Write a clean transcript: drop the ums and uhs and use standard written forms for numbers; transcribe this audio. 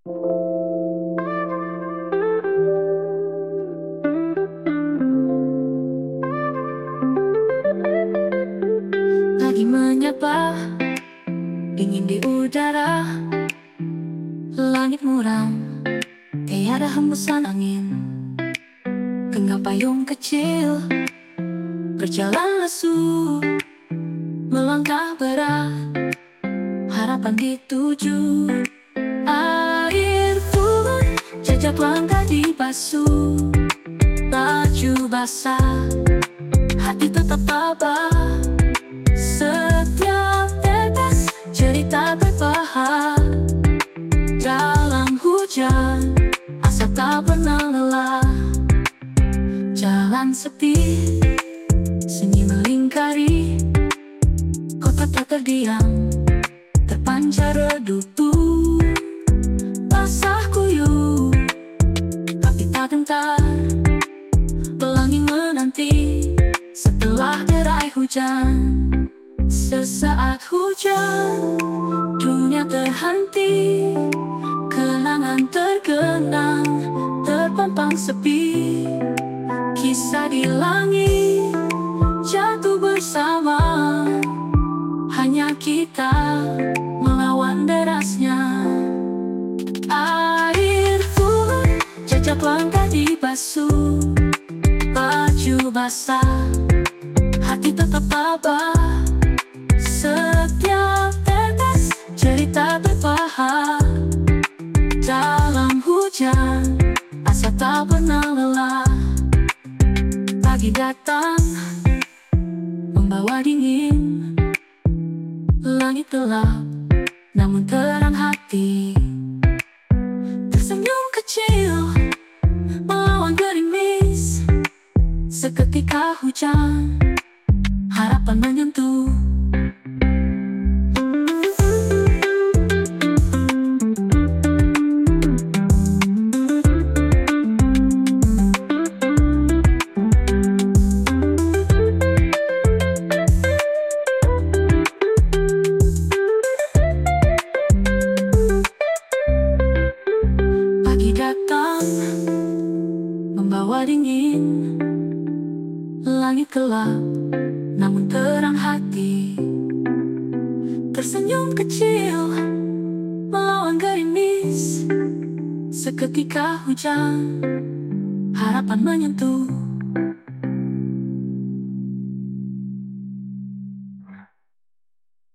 Pagi menyapa, dingin di udara, langit muram, tiada hembusan angin. Genggam payung kecil, berjalan lesu, melangkah berat, harapan dituju. Air turun, jejak langkah dibasuh, baju basah, hati tetap tabah. Setiap tetes cerita berbahaya. Dalam hujan, asa tak pernah lelah. Jalan sepi, sunyi melingkari, kota tak terdiam, terpancar redup. Basah kuyup, tapi tak gentar, pelangi menanti setelah derai hujan. Sesaat hujan, dunia terhenti, kenangan tergenang, terpampang sepi. Kisah di langit, jatuh bersama, hanya kita melawan derasnya. Air turun, jejak langkah dibasuh, baju basah, hati tetap tabah. Setiap tetes cerita berbahaya. Dalam hujan, asa tak pernah lelah. Pagi datang, membawa dingin, langit gelap, namun terang hati. Tersenyum kecil, melawan gerimis. Seketika hujan, harapan menyentuh. Pagi datang, membawa dingin, langit gelap, namun terang hati. Tersenyum kecil, melawan gerimis. Seketika hujan, harapan menyentuh.